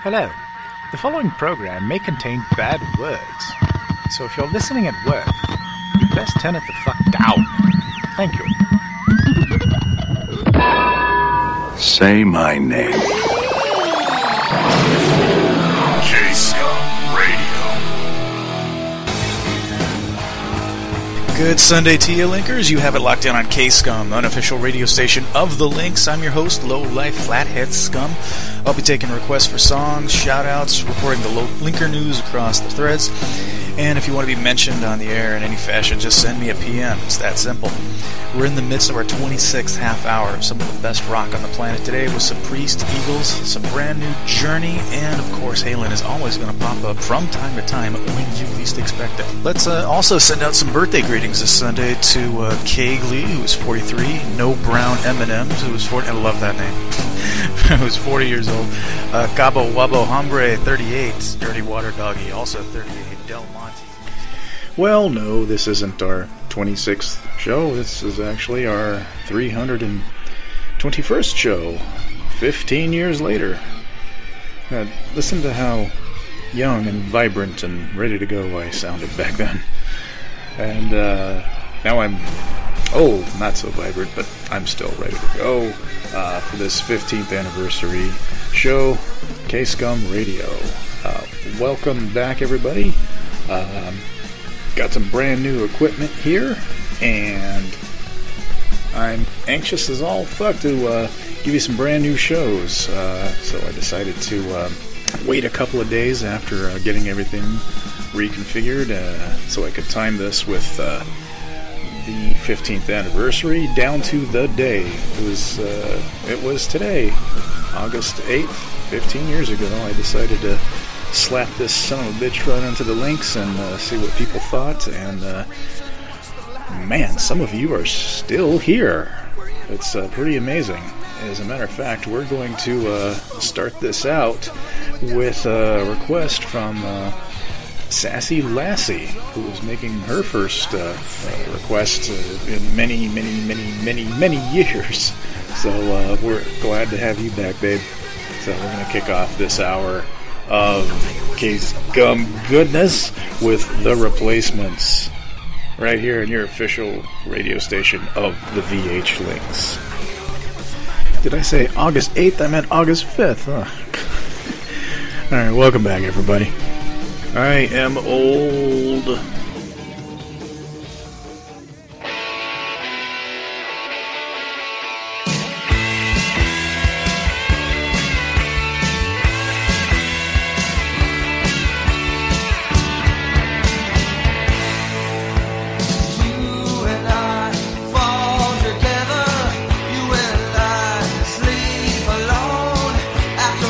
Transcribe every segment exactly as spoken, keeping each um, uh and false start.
Hello. The following program may contain bad words, so if you're listening at work, you best turn it the fuck down. Thank you. Say my name. K-Scum Radio. Good Sunday to you, Linkers. You have it locked in on K-Scum, the unofficial radio station of the Links. I'm your host, Low Life Flathead Scum. I'll be taking requests for songs, shout-outs, reporting the low Linker news across the threads. And if you want to be mentioned on the air in any fashion, just send me a P M. It's that simple. We're in the midst of our twenty-sixth half hour of some of the best rock on the planet today with some Priest, Eagles, some brand new Journey, and of course Halen is always going to pop up from time to time when you least expect it. Let's uh, also send out some birthday greetings this Sunday to uh, Kaig Lee, who is forty-three, No Brown M and M's, who is forty. I love that name. Who's forty years old. Uh, Cabo Wabo Hombre, thirty-eight. Dirty Water Doggy, also thirty-eight. Del Monte. Well, no, this isn't our twenty-sixth show. This is actually our three hundred twenty-first show, fifteen years later. Uh, listen to how young and vibrant and ready to go I sounded back then. And uh, now I'm, oh, not so vibrant, but I'm still ready to go uh, for this fifteenth anniversary show, K-Scum Radio. Uh, welcome back, everybody. Um, got some brand new equipment here, and I'm anxious as all fuck to uh, give you some brand new shows. Uh, so I decided to uh, wait a couple of days after uh, getting everything reconfigured, uh, so I could time this with uh, the fifteenth anniversary down to the day. It was uh, it was today, August eighth, fifteen years ago. I decided to slap this son of a bitch right onto the links and uh, see what people thought, and uh, man, some of you are still here. It's uh, pretty amazing. As a matter of fact, we're going to uh, start this out with a request from uh, Sassy Lassie, who is making her first uh, uh, request uh, in many, many, many, many, many years. So uh, we're glad to have you back, babe. So we're going to kick off this hour of K-Scum goodness with The Replacements, right here in your official radio station of the V H Links. Did I say August eighth? I meant August fifth. Oh. Alright, welcome back, everybody. I am old.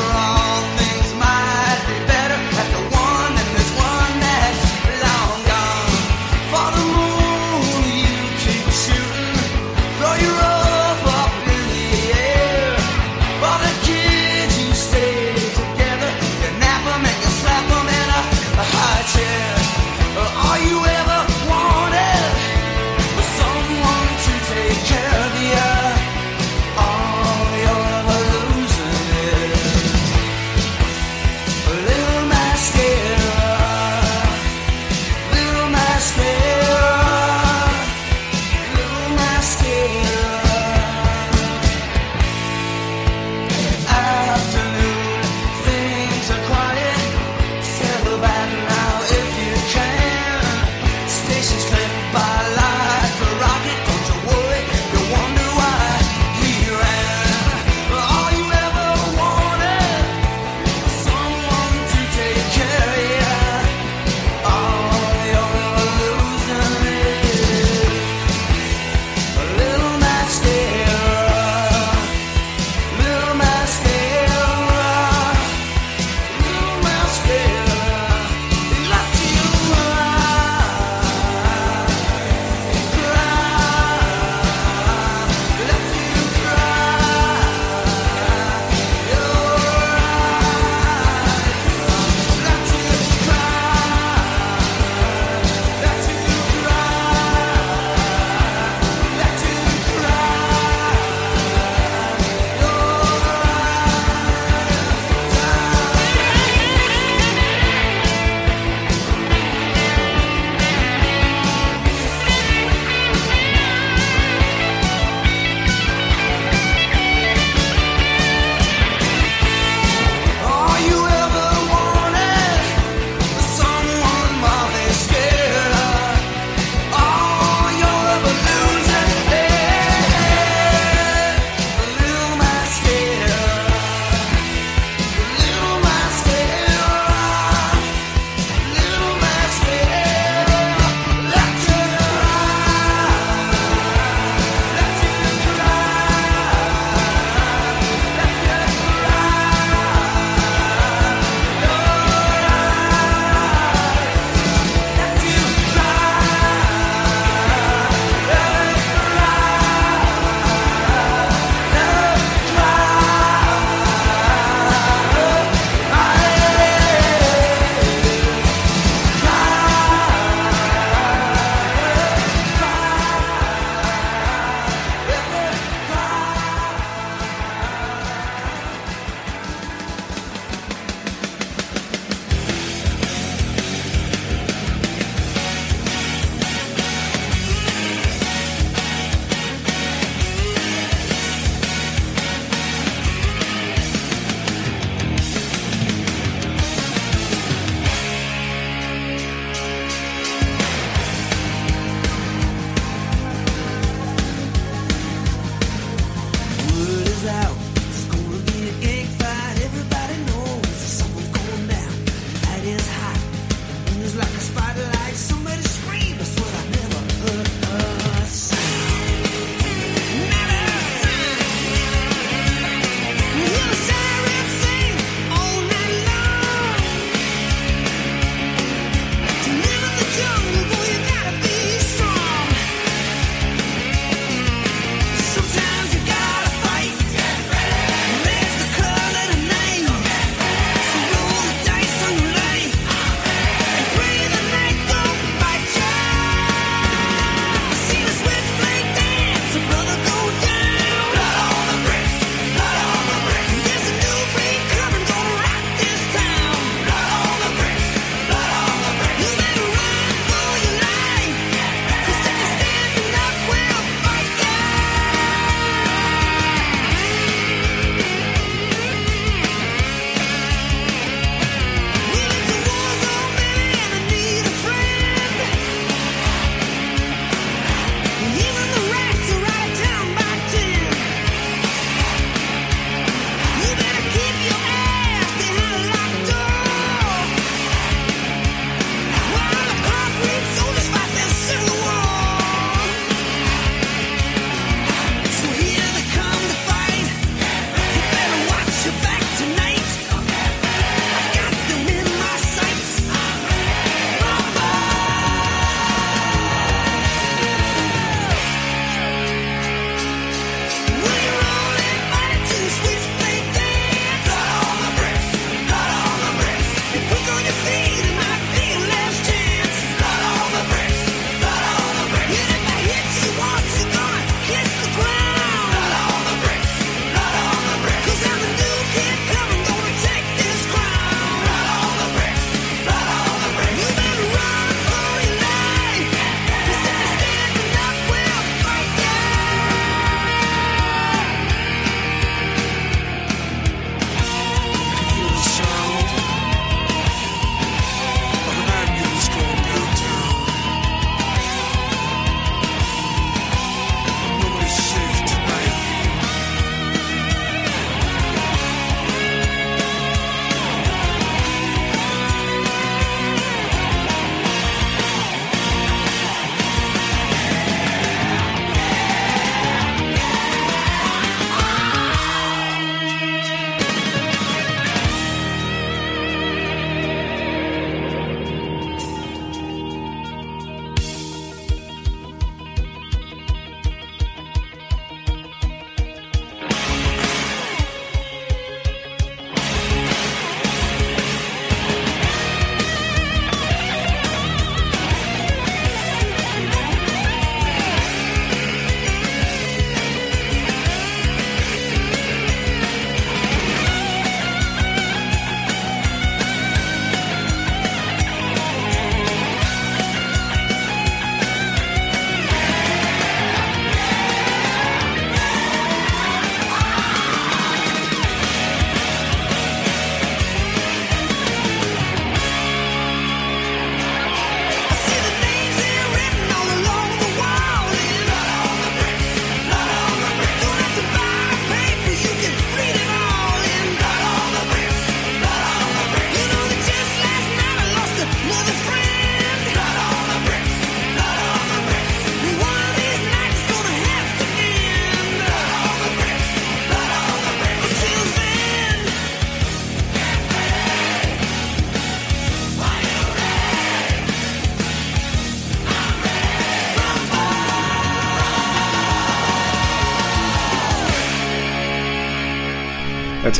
One and this one that's long gone.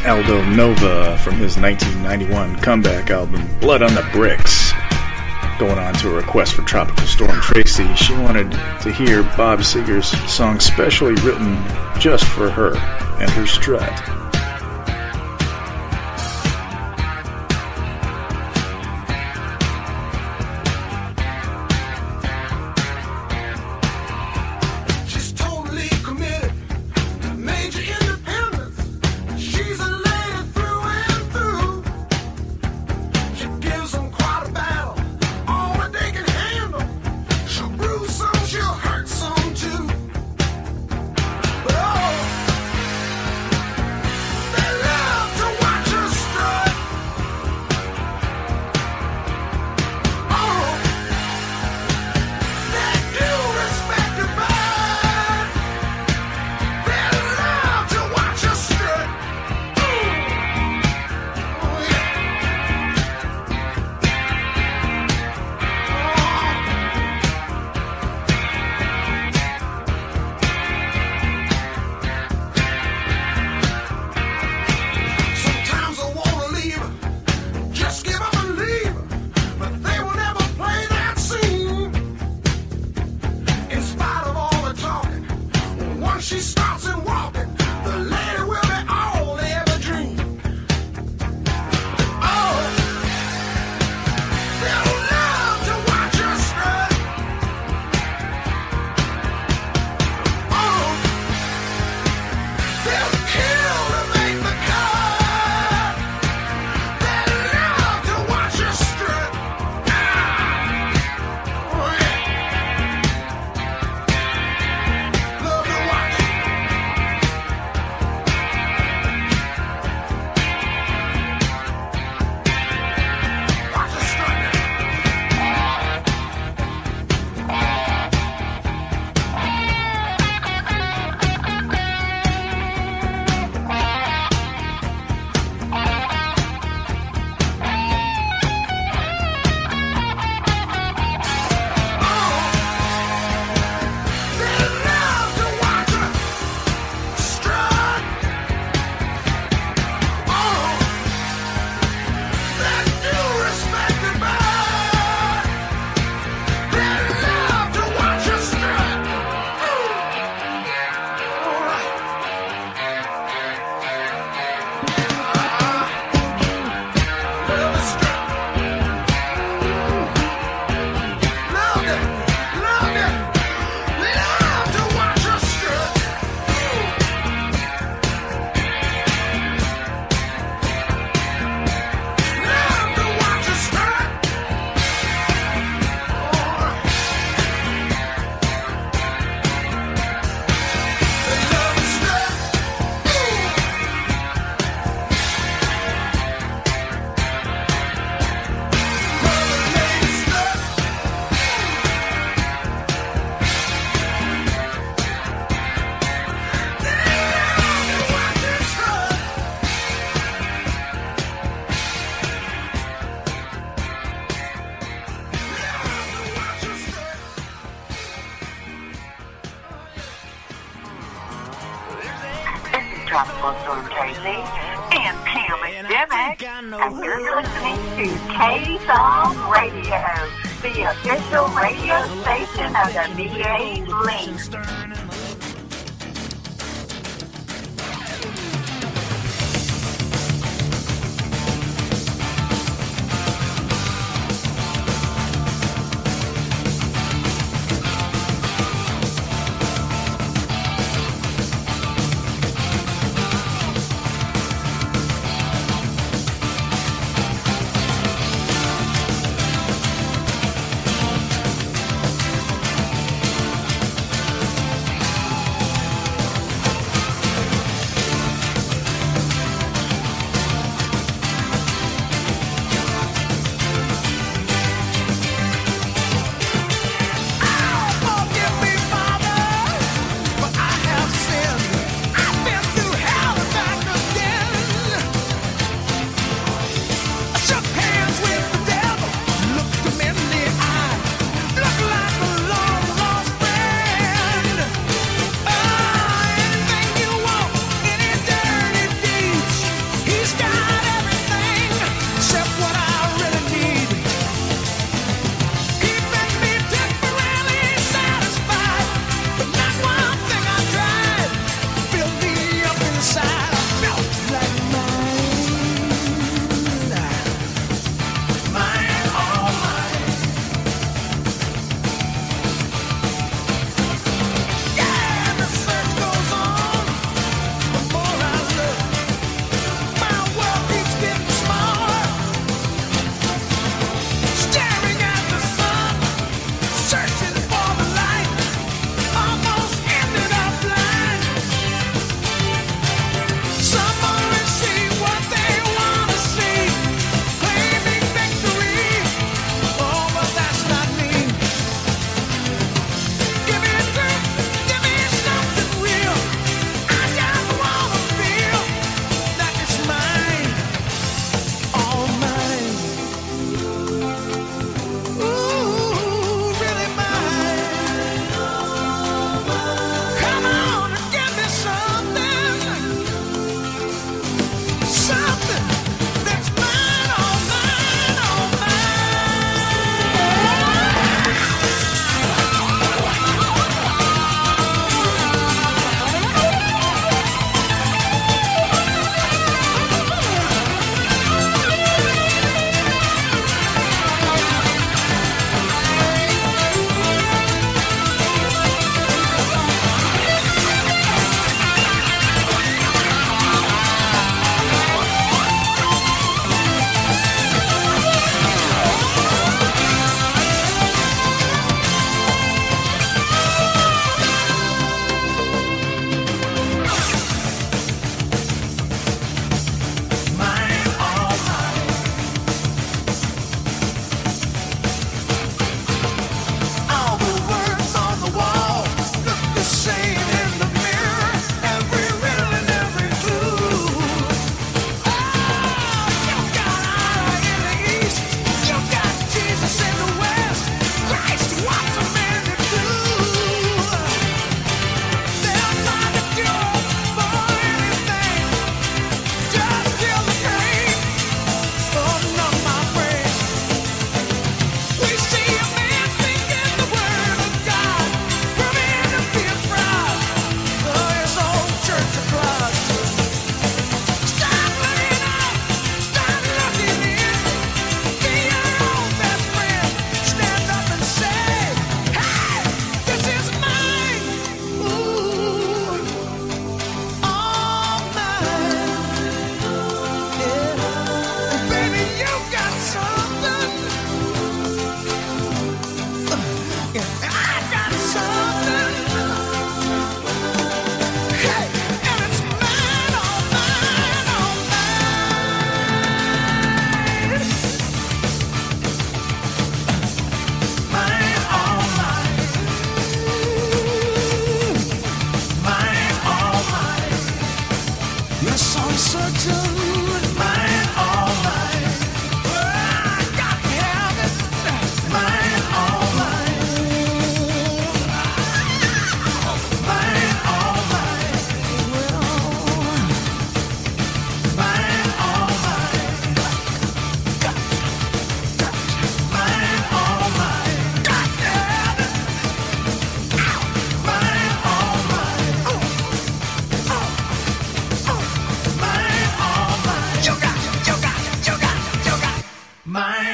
Aldo Nova from his nineteen ninety-one comeback album, Blood on the Bricks. Going on to a request for Tropical Storm Tracy. She wanted to hear Bob Seger's song specially written just for her and her strut. Tropical Storm Tracy and Pam McDermott, and you're listening to K-Song Radio, the official radio station of the V A Link.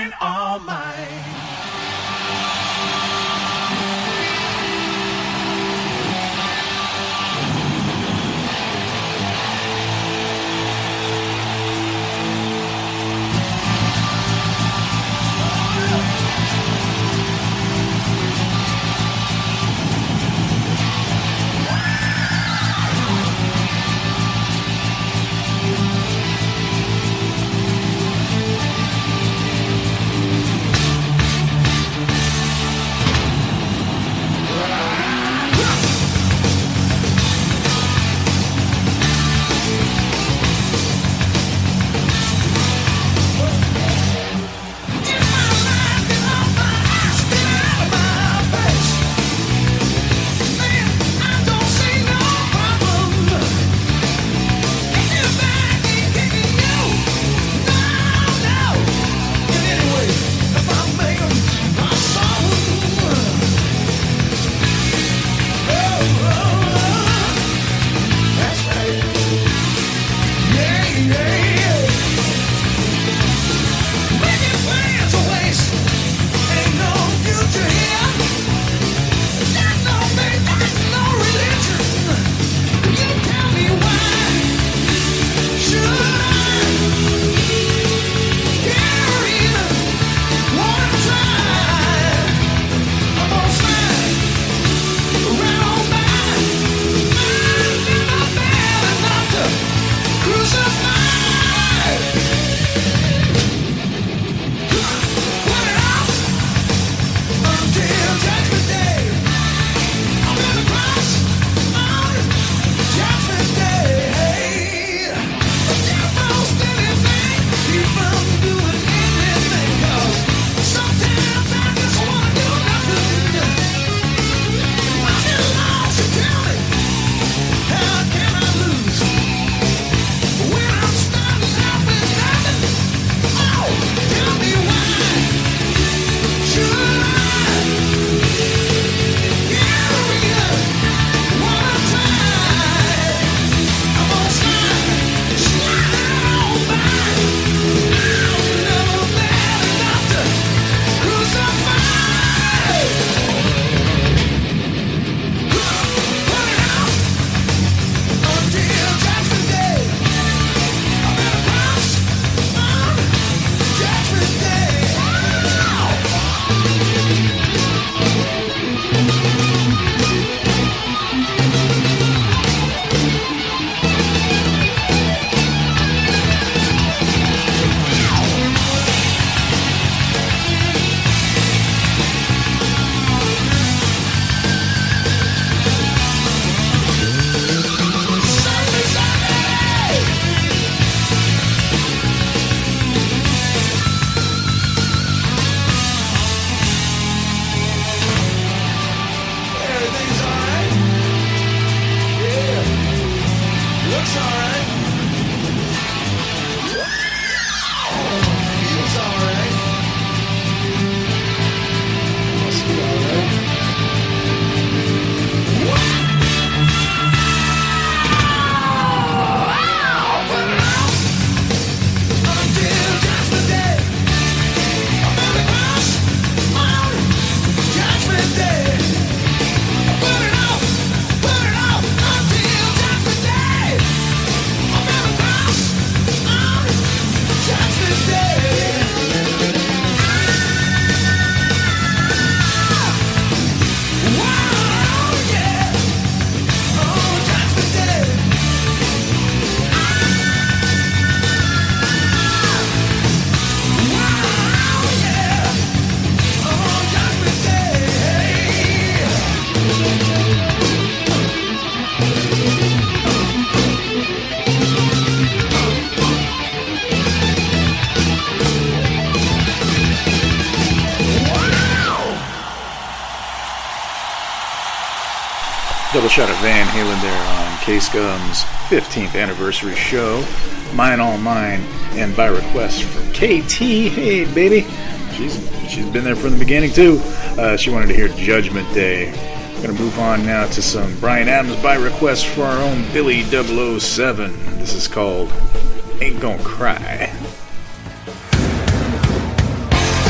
and all mine. Double shot of Van Halen there on K-Scum's fifteenth anniversary show. Mine All Mine, and by request from K T. Hey, baby. She's she's been there from the beginning, too. Uh, she wanted to hear Judgment Day. I'm going to move on now to some Bryan Adams by request for our own Billy double oh seven. This is called Ain't Gonna Cry.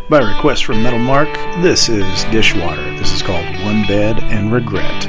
By request from Metal Mark, this is Dishwater. This is called One Bed and Regret.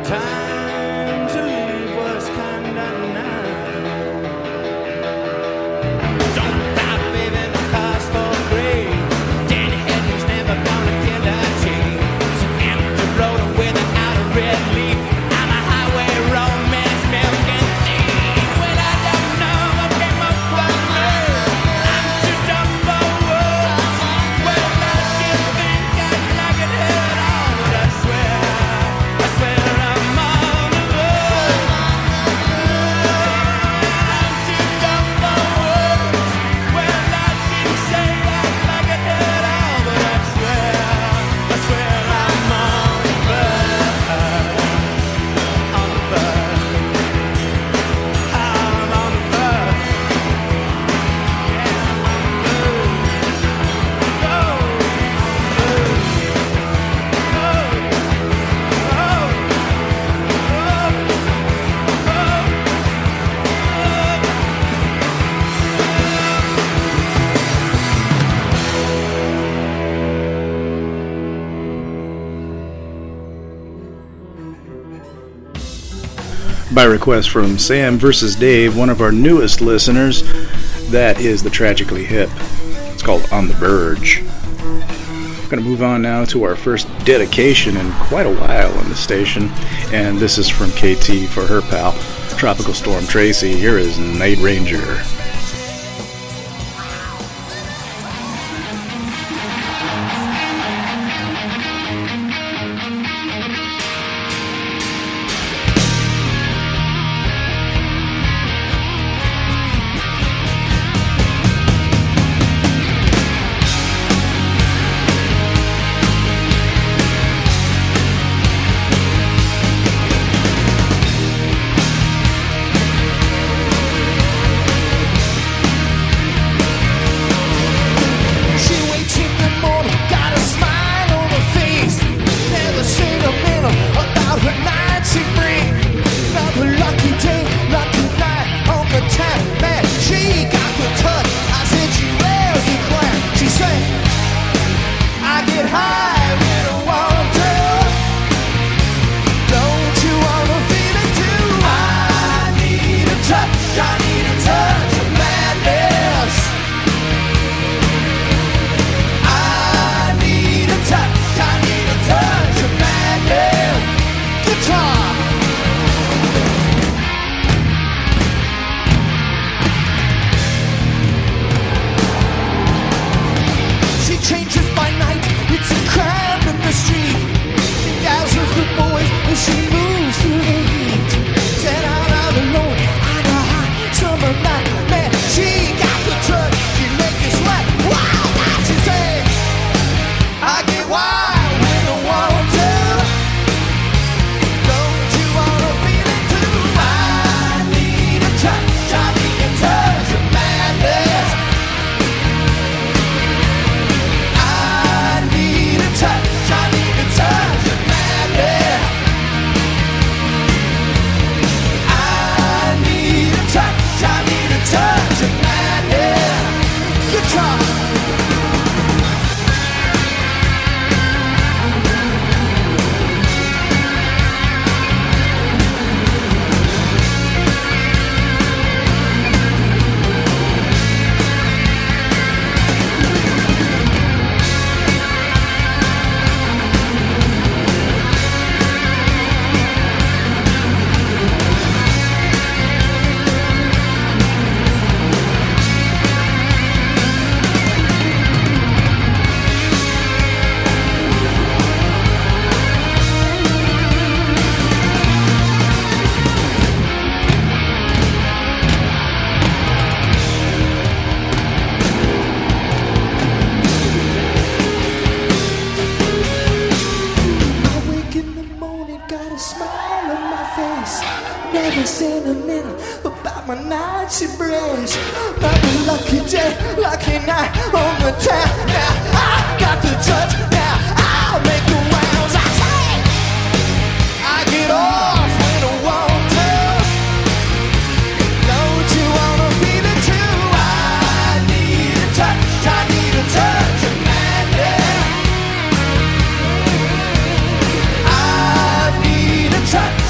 Time to leave was kinda nice. Don't stop living the cars for free. Danny Hedges never gonna get a chance. Empty road without a red leaf. I'm a highway romance milk and thief. When I don't know what came up for me, I'm too dumb for words. Well, I still think I'd like it at all, but I swear, I swear I'm on the road. I'm too dumb for words. Well, I didn't say I'd like it at all, but I swear, I swear I'm on the road. On the road. I'm on the road. Yeah, I'm on the road. Go. By request from Sam versus Dave, one of our newest listeners, that is the Tragically Hip. It's called On the Verge. We're going to move on now to our first dedication in quite a while on the station, and this is from K T for her pal, Tropical Storm Tracy. Here is Night Ranger. She wakes in the morning, got a smile on her face. Never said a minute about her night she brings. Another lucky day, lucky night on the tap. Man, she got the touch. I said she wears a crown. She said, I get high when I want to. Don't you wanna feel it too? I need a touch, I need a touch of madness. I need a touch, I need a touch of madness. Guitar. She changes by night, it's a crime in the street. She dazzles the boys as she moves through the heat. Set out all alone on a hot summer night. Man, she got the touch, she make you sweat. Wow, what she say? I get wild when I want to. Don't you wanna feel it too? I need a touch, I need a touch of madness. I need a touch, I need a touch of madness. I need a touch, I need a touch of madness. Guitar. I wake in the morning, got a smile on my face. Never seen a minute about my night she brings. Another lucky day, lucky night on the town. Now I got the touch, now I'll make the rounds. I say, I get off when I want to. Don't you wanna feel it too? I need a touch, I need a touch of madness. I need a touch.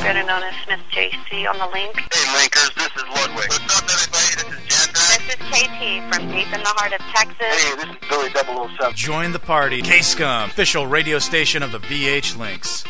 better known as Smith J C on the link. Hey, Linkers, this is Ludwig. What's up, everybody? This is Jetta. This is K T from deep in the heart of Texas. Hey, this is Billy double oh seven. Join the party. K-Scum, official radio station of the V H Links.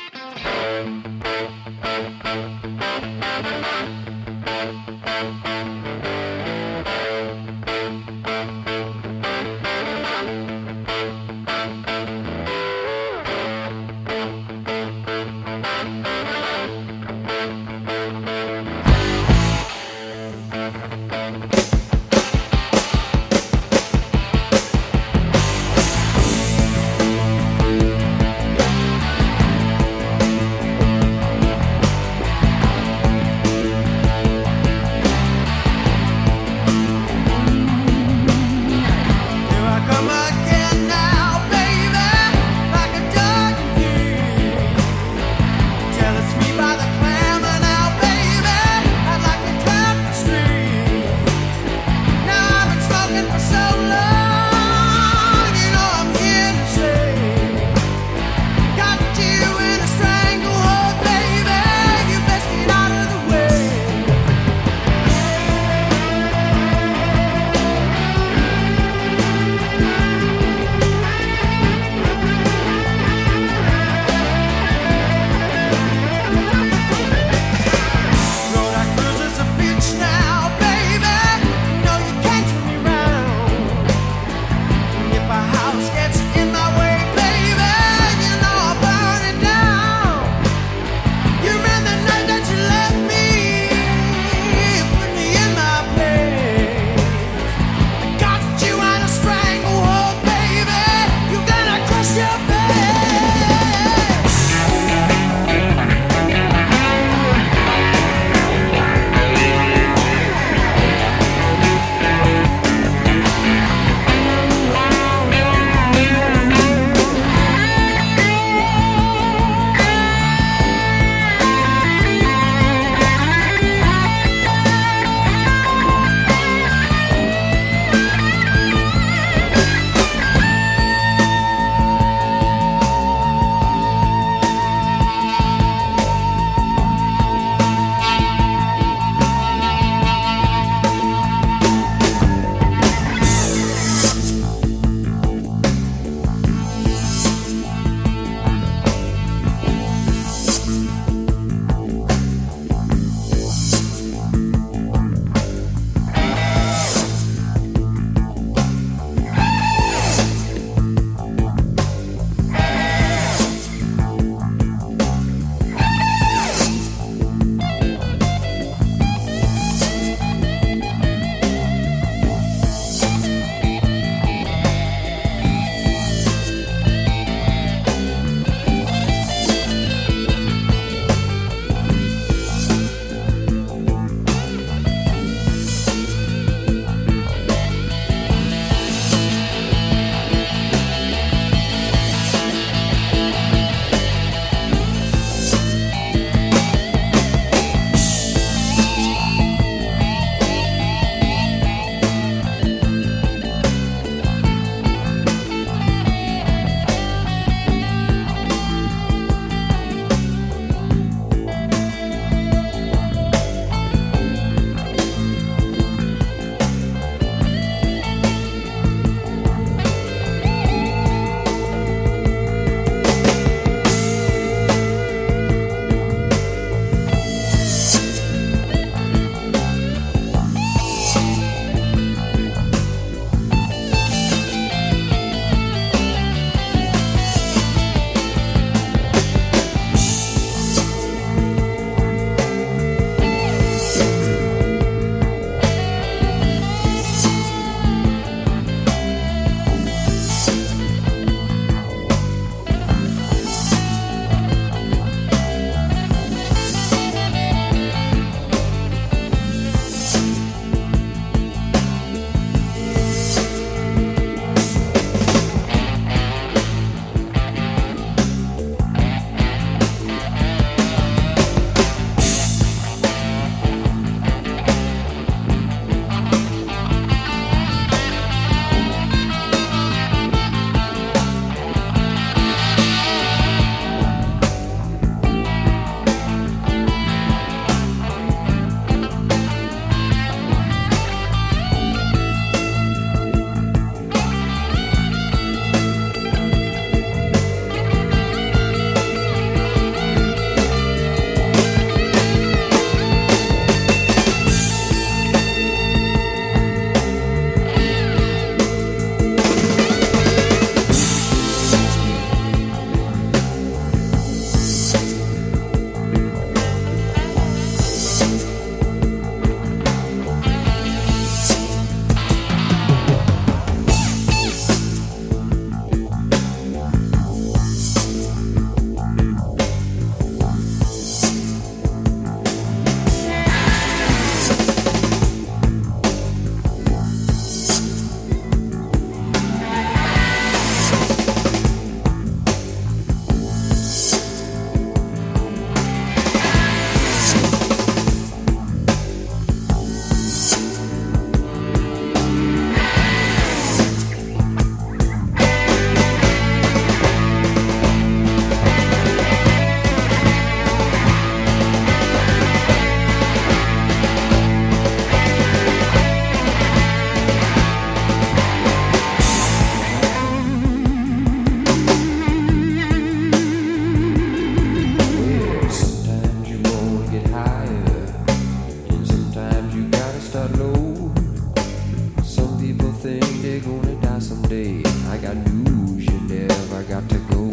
think they're gonna die someday. I got news, you never got to go.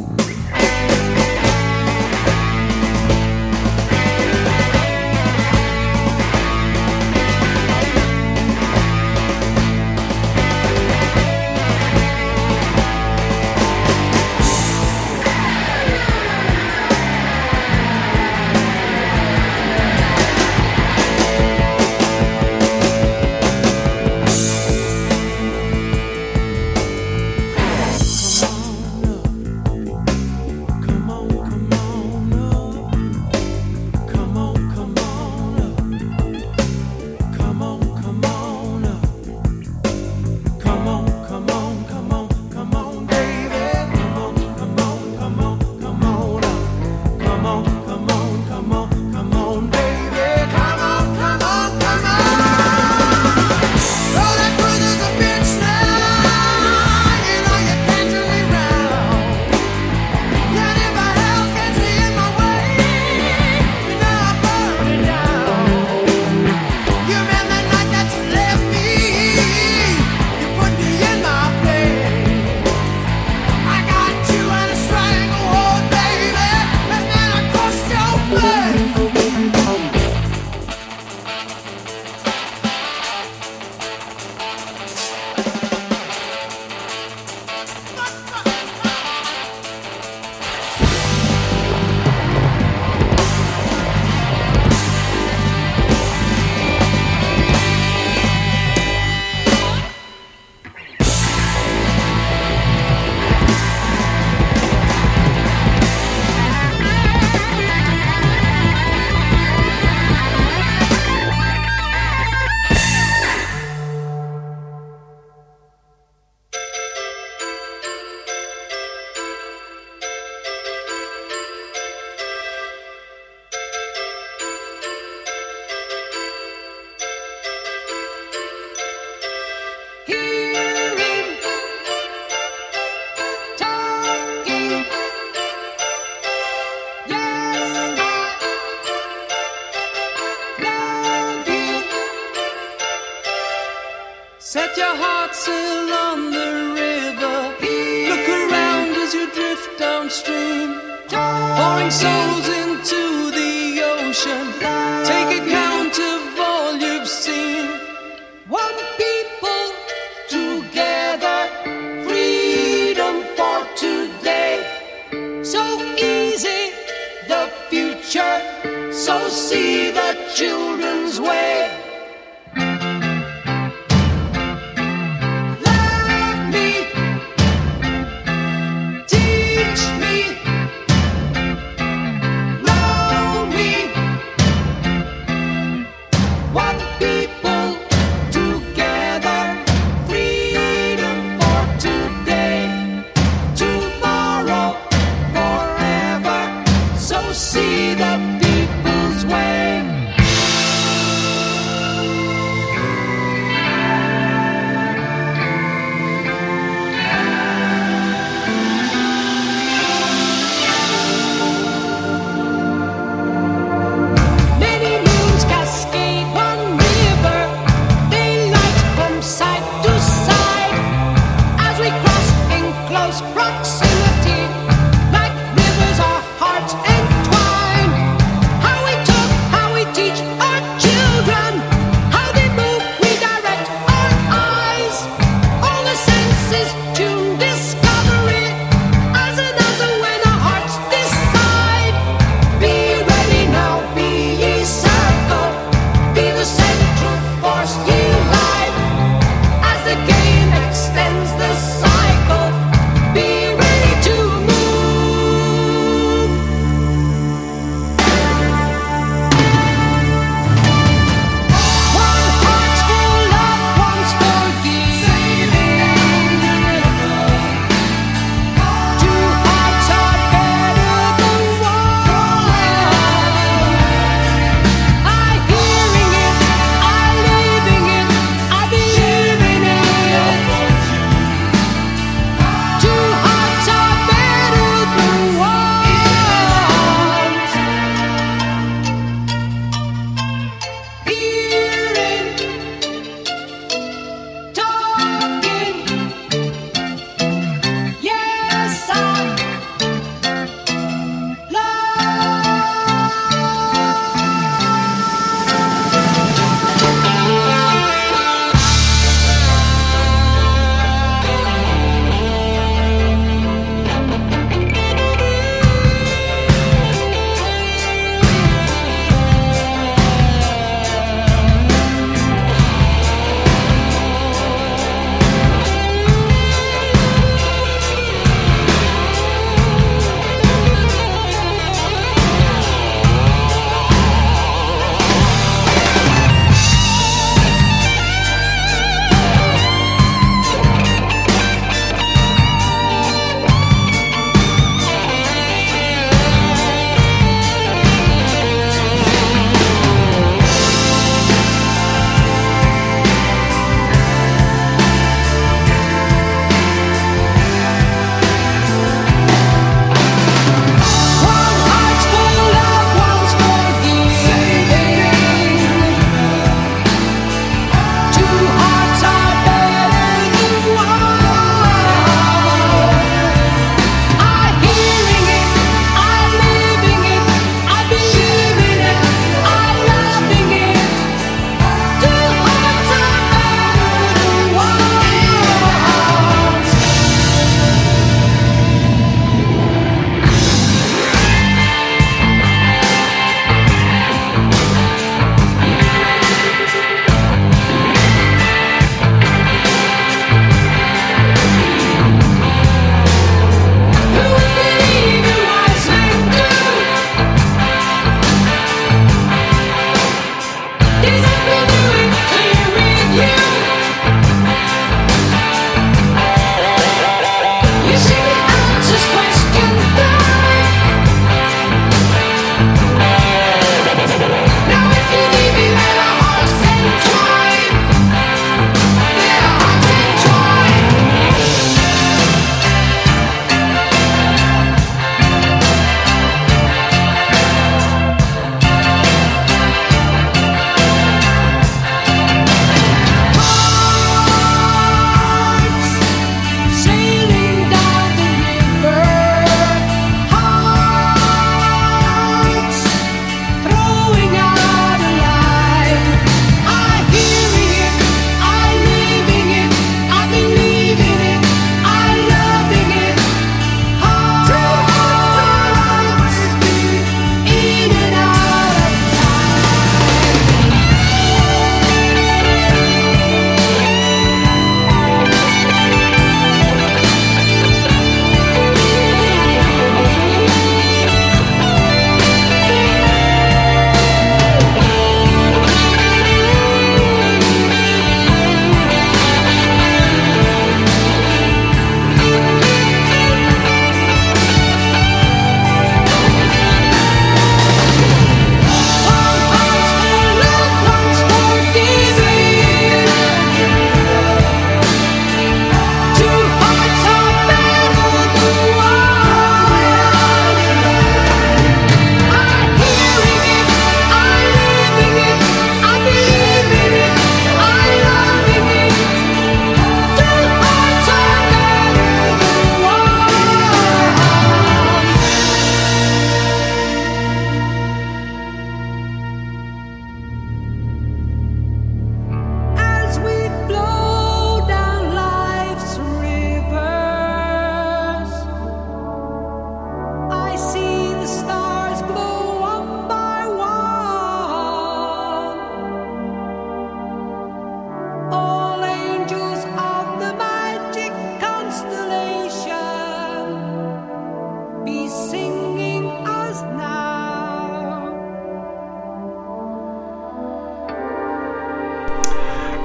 Set your heart sail on the river. Look around as you drift downstream, pouring souls into the ocean. Take account of all you've seen. One people together, freedom for today. So easy, the future. So see the children's way. See the people's way. Be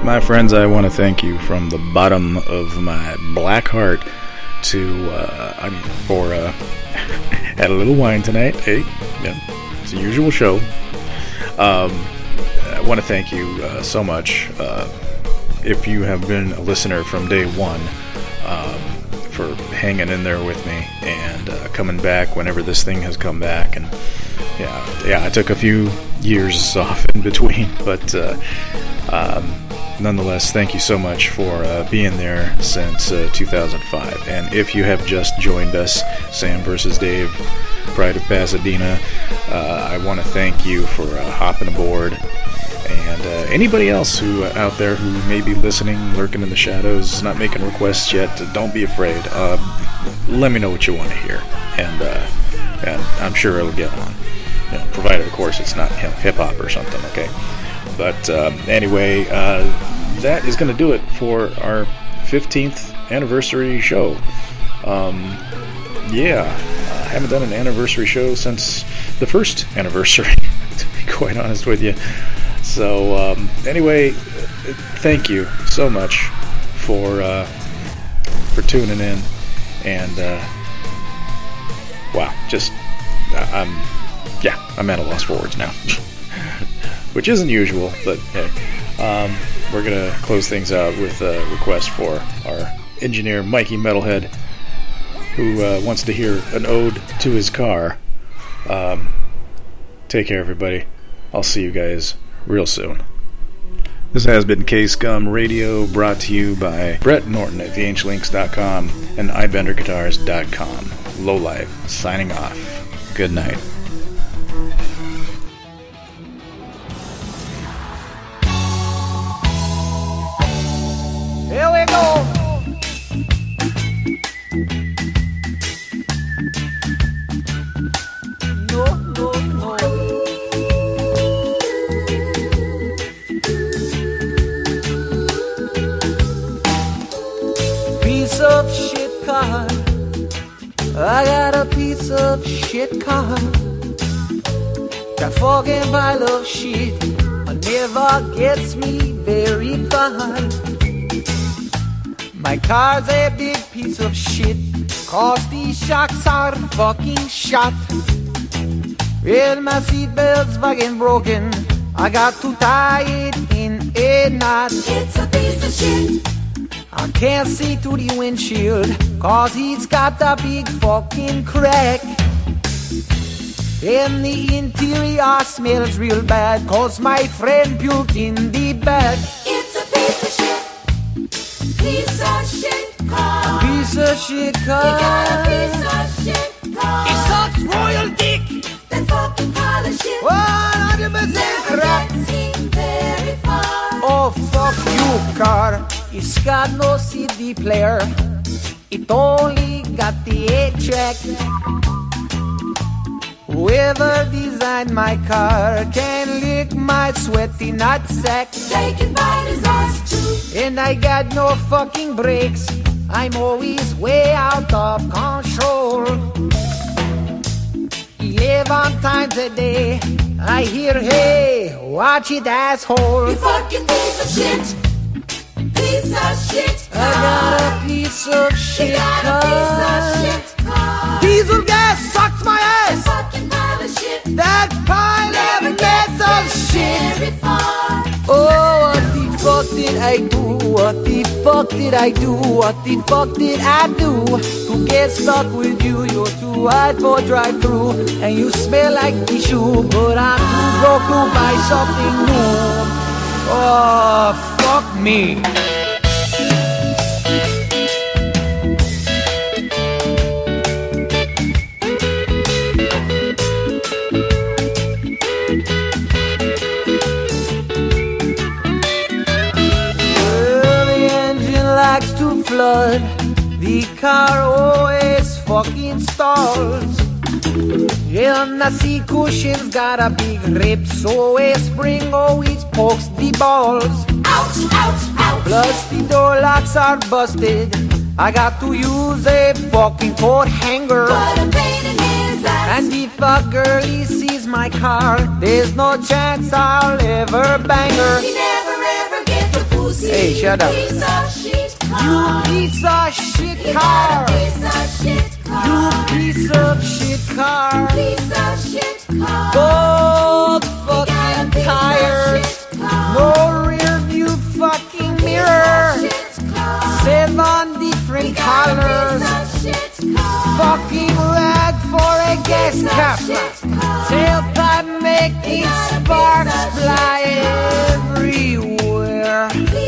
My friends, I want to thank you from the bottom of my black heart to, uh, I mean, for, uh, had a little wine tonight. Hey, yeah, it's a usual show. Um, I want to thank you uh, so much. Uh, if you have been a listener from day one, um, for hanging in there with me and uh, coming back whenever this thing has come back. And yeah, yeah, I took a few years off in between, but uh, um, nonetheless, thank you so much for uh, being there since uh, two thousand five. And if you have just joined us, Sam versus Dave, Pride of Pasadena, uh, I want to thank you for uh, hopping aboard. And uh, anybody else who uh, out there who may be listening, lurking in the shadows, not making requests yet, don't be afraid. Uh, let me know what you want to hear, and, uh, and I'm sure it'll get on. You know, provided, of course, it's not you know, hip hop or something. Okay. But um, anyway, uh, that is going to do it for our fifteenth anniversary show. Um, yeah, I haven't done an anniversary show since the first anniversary, to be quite honest with you. So, um, anyway, thank you so much for uh, for tuning in, and uh, wow, just I'm yeah, I'm at a loss for words now, which isn't usual, but hey, um, we're gonna close things out with a request for our engineer Mikey Metalhead, who uh, wants to hear an ode to his car. Um, take care, everybody. I'll see you guys real soon. This has been K-Scum Radio, brought to you by Brett Norton at the ancient links dot com and i bender guitars dot com. Lowlife, signing off. Good night. Here we go. No, no, no. Piece of shit car. I got a piece of shit car. That fucking pile of shit never gets me very far. My car's a big piece of shit, cause these shocks are fucking shot. Well, my seatbelt's fucking broken, I got to tie it in a knot. It's a piece of shit. I can't see through the windshield, cause he's got a big fucking crack. And the interior smells real bad, cause my friend puked in the back. It's a piece of shit. Piece of shit car. Piece of shit car. You got a piece of shit car. It sucks royal dick. That fucking pile of shit. one hundred percent crack. Never seen very far. Oh, fuck you, car. It's got no C D player. It only got the eight track. Whoever designed my car can lick my sweaty nutsack. They can bite his ass too. And I got no fucking brakes. I'm always way out of control. Eleven times a day I hear, hey, watch it, asshole. You fucking piece of shit. Piece of shit car. I got a piece of shit you got car. A piece of shit car. Diesel gas sucks my ass. That fucking pile of shit. That pile of gas of shit. Oh, what the fuck did I do? What the fuck did I do? What the fuck did I do to get stuck with you? You're too wide for drive through, and you smell like tissue. But I'm too broke to buy something new. Oh, fuck me. Flood. The car always fucking stalls. Yeah, and the seat cushion's got a big rip, so a spring always pokes the balls. Ouch, ouch, ouch. Plus the door locks are busted. I got to use a fucking coat hanger. What a pain in his ass. And if a girlie sees my car, there's no chance I'll ever bang her. He never ever get the pussy. Hey, shut up. You piece of shit car. You piece of shit car. Gold fucking tires. No rear view fucking mirror. Seven different colors. Fucking rag for a gas cap. Tailpipe making sparks fly everywhere.